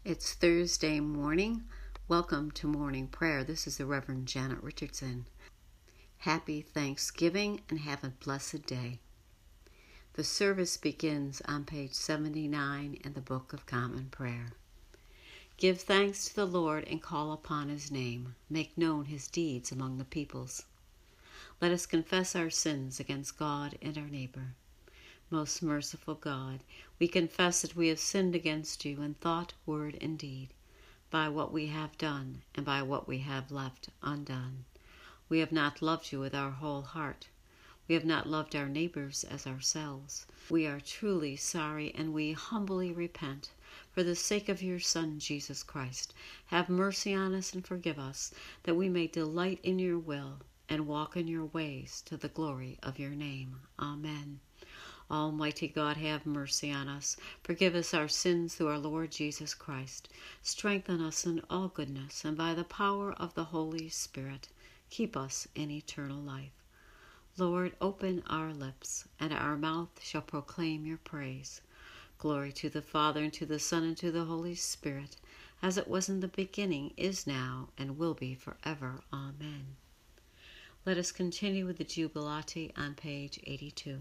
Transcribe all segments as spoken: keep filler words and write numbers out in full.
It's Thursday morning. Welcome to morning prayer. This is the Reverend Janet Richardson. Happy Thanksgiving and have a blessed day. The service begins on page seventy-nine in the Book of Common Prayer. Give thanks to the Lord and call upon his name. Make known his deeds among the peoples. Let us confess our sins against God and our neighbor. Most merciful God, we confess that we have sinned against you in thought, word, and deed, by what we have done and by what we have left undone. We have not loved you with our whole heart. We have not loved our neighbors as ourselves. We are truly sorry and we humbly repent. For the sake of your Son, Jesus Christ, have mercy on us and forgive us, that we may delight in your will and walk in your ways to the glory of your name. Amen. Almighty God, have mercy on us. Forgive us our sins through our Lord Jesus Christ. Strengthen us in all goodness, and by the power of the Holy Spirit, keep us in eternal life. Lord, open our lips, and our mouth shall proclaim your praise. Glory to the Father, and to the Son, and to the Holy Spirit, as it was in the beginning, is now, and will be forever. Amen. Let us continue with the Jubilate on page eighty-two.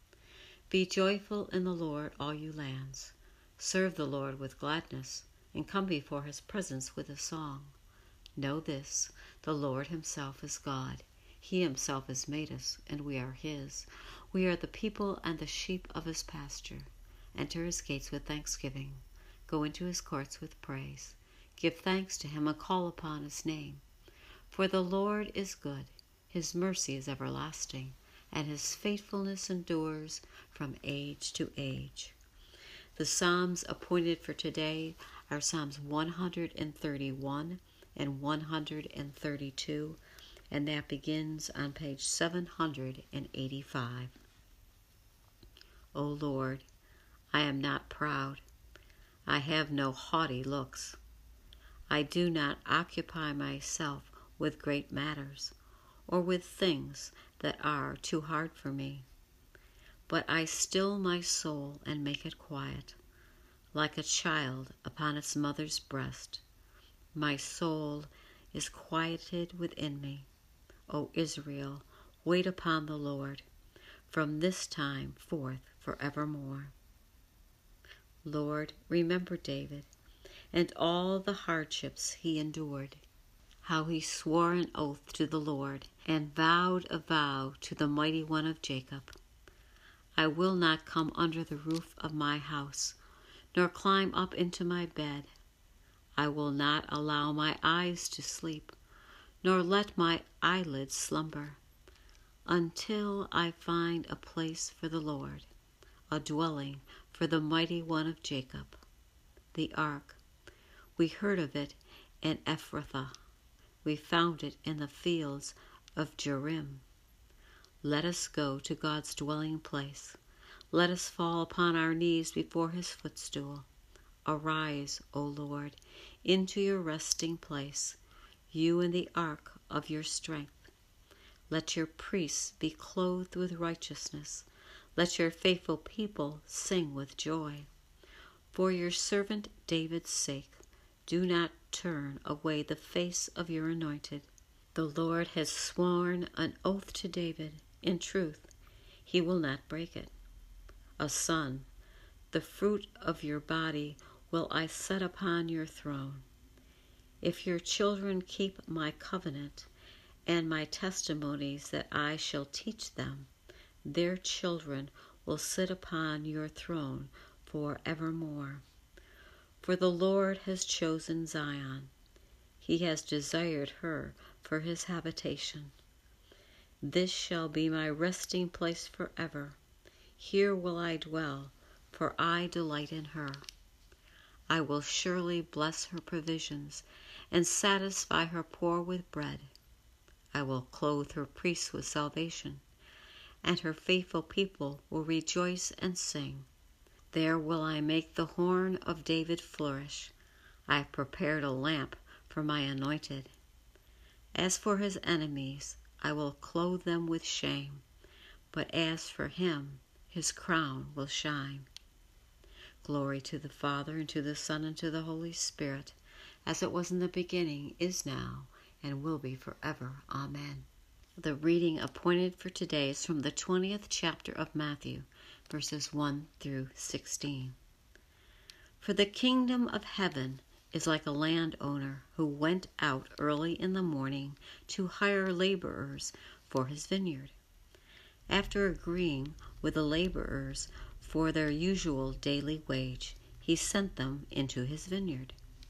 Be joyful in the Lord, all you lands. Serve the Lord with gladness, and come before his presence with a song. Know this, the Lord himself is God. He himself has made us, and we are his. We are the people and the sheep of his pasture. Enter his gates with thanksgiving. Go into his courts with praise. Give thanks to him and call upon his name. For the Lord is good. His mercy is everlasting, and his faithfulness endures from age to age. The Psalms appointed for today are Psalms one hundred thirty-one and one hundred thirty-two, and that begins on page seven hundred eighty-five. O Lord, I am not proud. I have no haughty looks. I do not occupy myself with great matters, or with things that are too hard for me. But I still my soul and make it quiet, like a child upon its mother's breast. My soul is quieted within me. O Israel, wait upon the Lord, from this time forth forevermore. Lord, remember David, and all the hardships he endured, how he swore an oath to the Lord, and vowed a vow to the Mighty One of Jacob. I will not come under the roof of my house, nor climb up into my bed. I will not allow my eyes to sleep, nor let my eyelids slumber, until I find a place for the Lord, a dwelling for the Mighty One of Jacob. The ark, we heard of it in Ephrathah. We found it in the fields of Jerim. Let us go to God's dwelling place. Let us fall upon our knees before his footstool. Arise, O Lord, into your resting place, you in the ark of your strength. Let your priests be clothed with righteousness. Let your faithful people sing with joy. For your servant David's sake, do not turn away the face of your anointed. The Lord has sworn an oath to David. In truth, he will not break it. A son, the fruit of your body, will I set upon your throne. If your children keep my covenant and my testimonies that I shall teach them, their children will sit upon your throne for evermore. For the Lord has chosen Zion. He has desired her for his habitation. This shall be my resting place forever. Here will I dwell, for I delight in her. I will surely bless her provisions and satisfy her poor with bread. I will clothe her priests with salvation, and her faithful people will rejoice and sing. There will I make the horn of David flourish. I have prepared a lamp for my anointed. As for his enemies, I will clothe them with shame, but as for him, his crown will shine. Glory to the Father, and to the Son, and to the Holy Spirit, as it was in the beginning, is now, and will be forever. Amen. The reading appointed for today is from the twentieth chapter of Matthew, verses one through sixteen. For the kingdom of heaven is like a landowner who went out early in the morning to hire laborers for his vineyard. After agreeing with the laborers for their usual daily wage, he sent them into his vineyard.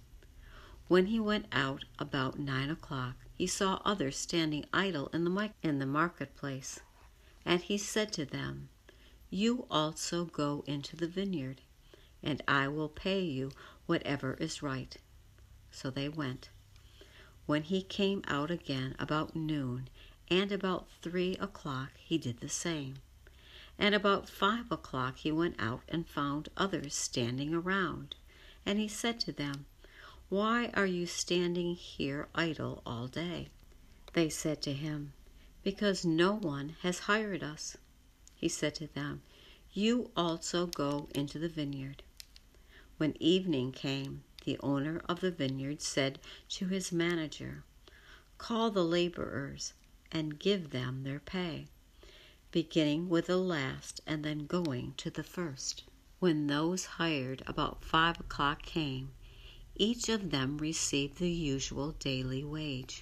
When he went out about nine o'clock, he saw others standing idle in the in the marketplace, and he said to them, "You also go into the vineyard, and I will pay you whatever is right." So they went. When he came out again about noon, and about three o'clock he did the same. And about five o'clock he went out and found others standing around. And he said to them, "Why are you standing here idle all day?" They said to him, "Because no one has hired us." He said to them, "You also go into the vineyard." When evening came, the owner of the vineyard said to his manager, "Call the laborers and give them their pay, beginning with the last and then going to the first." When those hired about five o'clock came, each of them received the usual daily wage.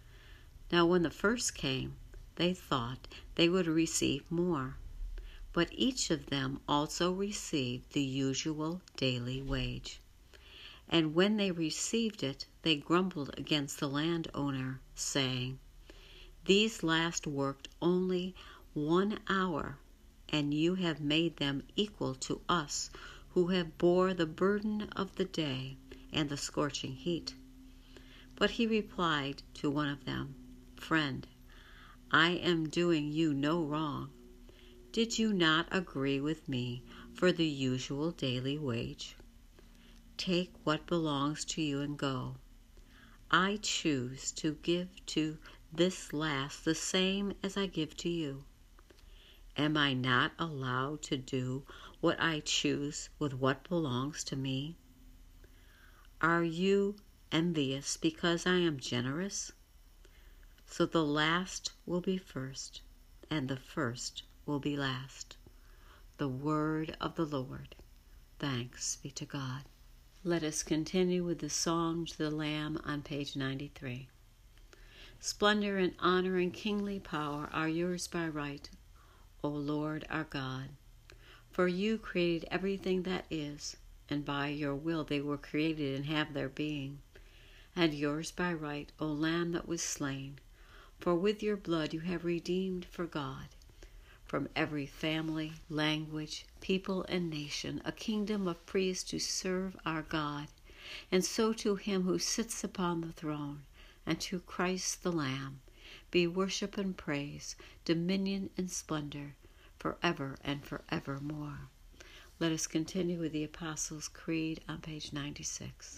Now when the first came, they thought they would receive more, but each of them also received the usual daily wage. And when they received it, they grumbled against the landowner, saying, "These last worked only one hour, and you have made them equal to us who have bore the burden of the day and the scorching heat." But he replied to one of them, "Friend, I am doing you no wrong. Did you not agree with me for the usual daily wage? Take what belongs to you and go. I choose to give to this last the same as I give to you. Am I not allowed to do what I choose with what belongs to me? Are you envious because I am generous? So the last will be first, and the first will be last." The word of the Lord. Thanks be to God. Let us continue with the Song to the Lamb on page ninety-three. Splendor and honor and kingly power are yours by right, O Lord our God. For you created everything that is, and by your will they were created and have their being. And yours by right, O Lamb that was slain, for with your blood you have redeemed for God, from every family, language, people, and nation, a kingdom of priests to serve our God, and so to him who sits upon the throne, and to Christ the Lamb, be worship and praise, dominion and splendor, forever and forevermore. Let us continue with the Apostles' Creed on page ninety-six.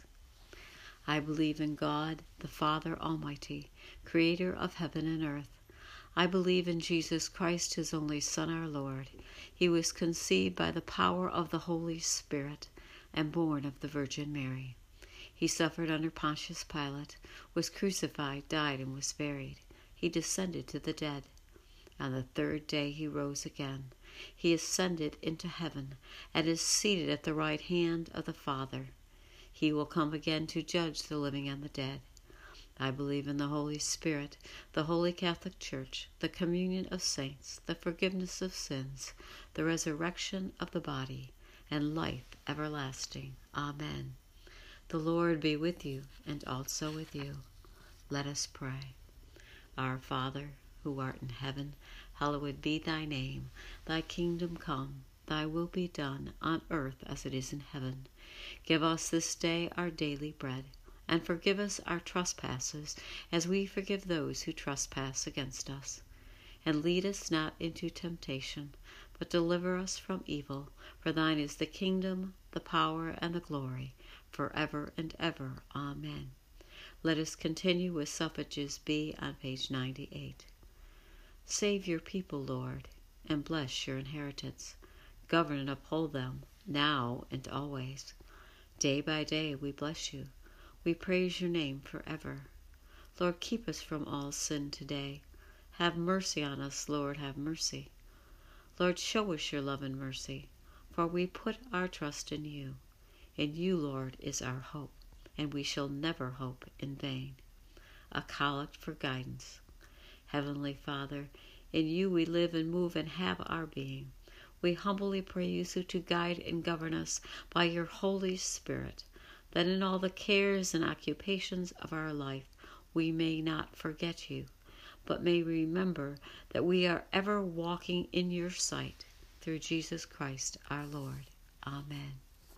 I believe in God, the Father Almighty, creator of heaven and earth. I believe in Jesus Christ, his only Son, our Lord. He was conceived by the power of the Holy Spirit and born of the Virgin Mary. He suffered under Pontius Pilate, was crucified, died, and was buried. He descended to the dead. On the third day he rose again. He ascended into heaven and is seated at the right hand of the Father. He will come again to judge the living and the dead. I believe in the Holy Spirit, the Holy Catholic Church, the communion of saints, the forgiveness of sins, the resurrection of the body, and life everlasting. Amen. The Lord be with you, and also with you. Let us pray. Our Father, who art in heaven, hallowed be thy name. Thy kingdom come, thy will be done, on earth as it is in heaven. Give us this day our daily bread, and forgive us our trespasses, as we forgive those who trespass against us. And lead us not into temptation, but deliver us from evil. For thine is the kingdom, the power, and the glory, forever and ever. Amen. Let us continue with Suffrages B on page ninety-eight. Save your people, Lord, and bless your inheritance. Govern and uphold them now and always. Day by day we bless you. We praise your name forever. Lord, keep us from all sin today. Have mercy on us, Lord, have mercy. Lord, show us your love and mercy, for we put our trust in you. In you, Lord, is our hope, and we shall never hope in vain. A collect for guidance. Heavenly Father, in you we live and move and have our being. We humbly pray you so to guide and govern us by your Holy Spirit, that in all the cares and occupations of our life we may not forget you, but may remember that we are ever walking in your sight, through Jesus Christ our Lord. Amen.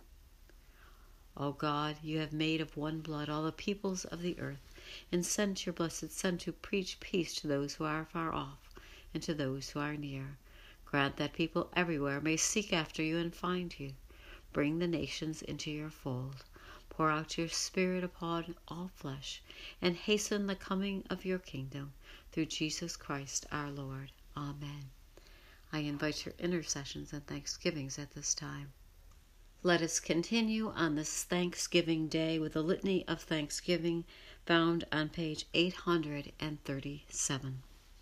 O God, you have made of one blood all the peoples of the earth, and sent your blessed Son to preach peace to those who are far off, and to those who are near. Grant that people everywhere may seek after you and find you. Bring the nations into your fold. Pour out your Spirit upon all flesh, and hasten the coming of your kingdom, through Jesus Christ our Lord. Amen. I invite your intercessions and thanksgivings at this time. Let us continue on this Thanksgiving Day with a litany of thanksgiving found on page eight hundred thirty-seven.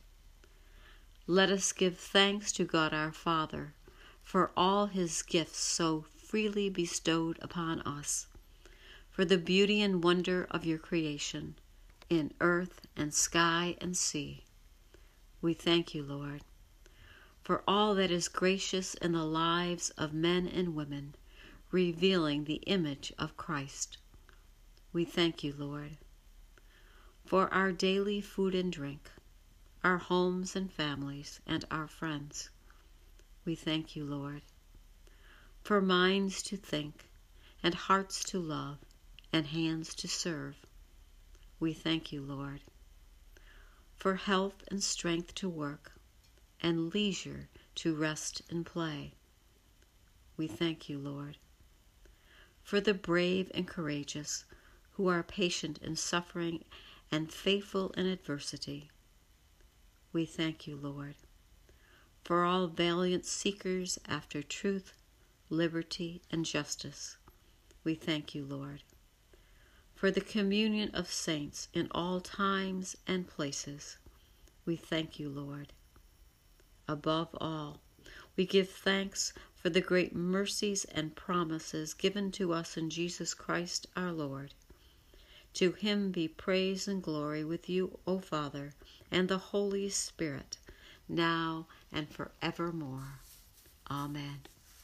Let us give thanks to God our Father for all his gifts so freely bestowed upon us, for the beauty and wonder of your creation in earth and sky and sea. We thank you, Lord, for all that is gracious in the lives of men and women, revealing the image of Christ. We thank you, Lord, for our daily food and drink, our homes and families, and our friends. We thank you, Lord, for minds to think, and hearts to love, and hands to serve. We thank you, Lord, for health and strength to work, and leisure to rest and play. We thank you, Lord, for the brave and courageous who are patient in suffering and faithful in adversity. We thank you, Lord, for all valiant seekers after truth, liberty, and justice. We thank you, Lord, for the communion of saints in all times and places. We thank you, Lord. Above all, we give thanks for the great mercies and promises given to us in Jesus Christ our Lord. To him be praise and glory with you, O Father, and the Holy Spirit, now and forevermore. Amen.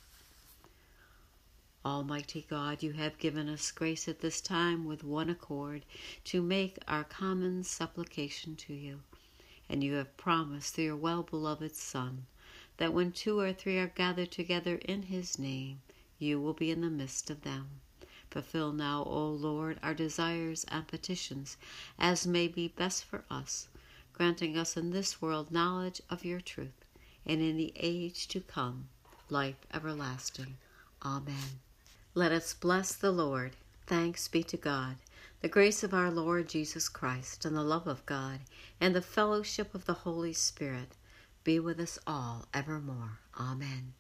Almighty God, you have given us grace at this time with one accord to make our common supplication to you, and you have promised through your well-beloved Son that when two or three are gathered together in his name, you will be in the midst of them. Fulfill now, O Lord, our desires and petitions, as may be best for us, granting us in this world knowledge of your truth, and in the age to come, life everlasting. Amen. Let us bless the Lord. Thanks be to God. The grace of our Lord Jesus Christ, and the love of God, and the fellowship of the Holy Spirit be with us all evermore. Amen.